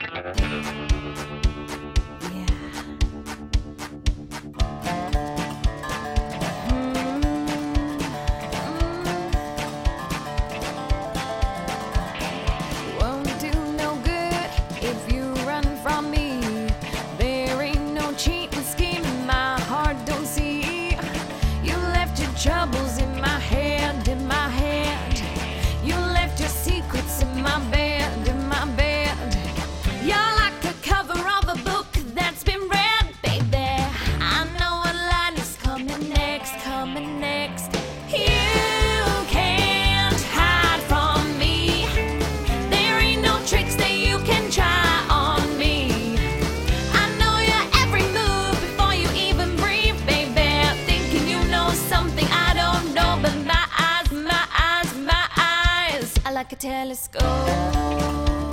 Troubles in my head, in my head. You left your secrets in my bed, in my bed. You're like the cover of a book that's been read, baby. I know what line is coming next, coming next. You can't hide from me. There ain't no tricks that you can try on me. I know your every move before you even breathe, baby. Thinking you know something I don't know, but my eyes, my eyes, my eyes are like a telescope.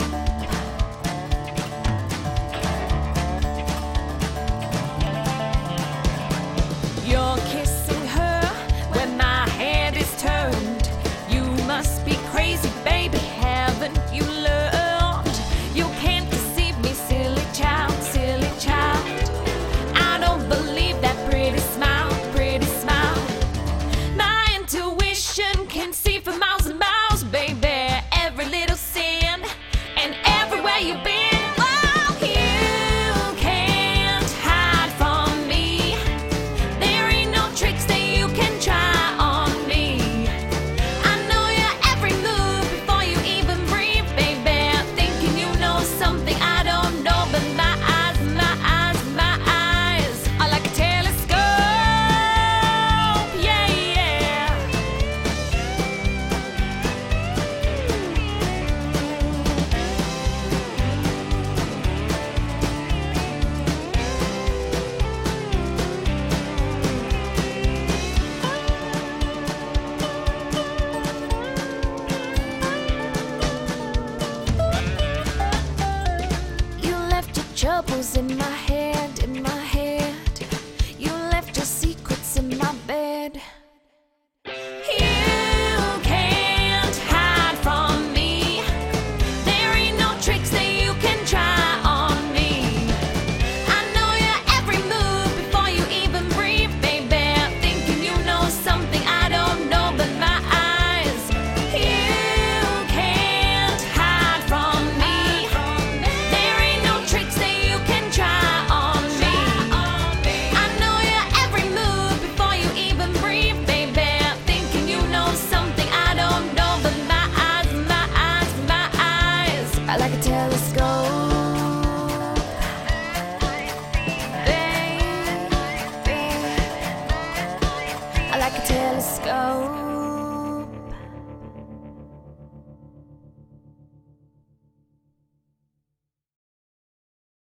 You're kissing her when my head is turned. You must be crazy, baby, haven't you learned? You can't deceive me, silly child, silly child. I don't believe that pretty smile, pretty smile. My intuition can see for miles and miles, baby. Every little sin and everywhere you've been. Troubles in my head, in my head. You left your secrets in my bed. You can't hide from me. There ain't no tricks that you can try on me. I know your every move before you even breathe, baby. Thinking you know something I don't know, but my eyes. You can't hide from me. There ain't no tricks that you can try on me. I know your every move before you even breathe, baby. Thinking you know something I don't know, but my eyes, my eyes, my eyes are like a telescope. Baby, I like a telescope.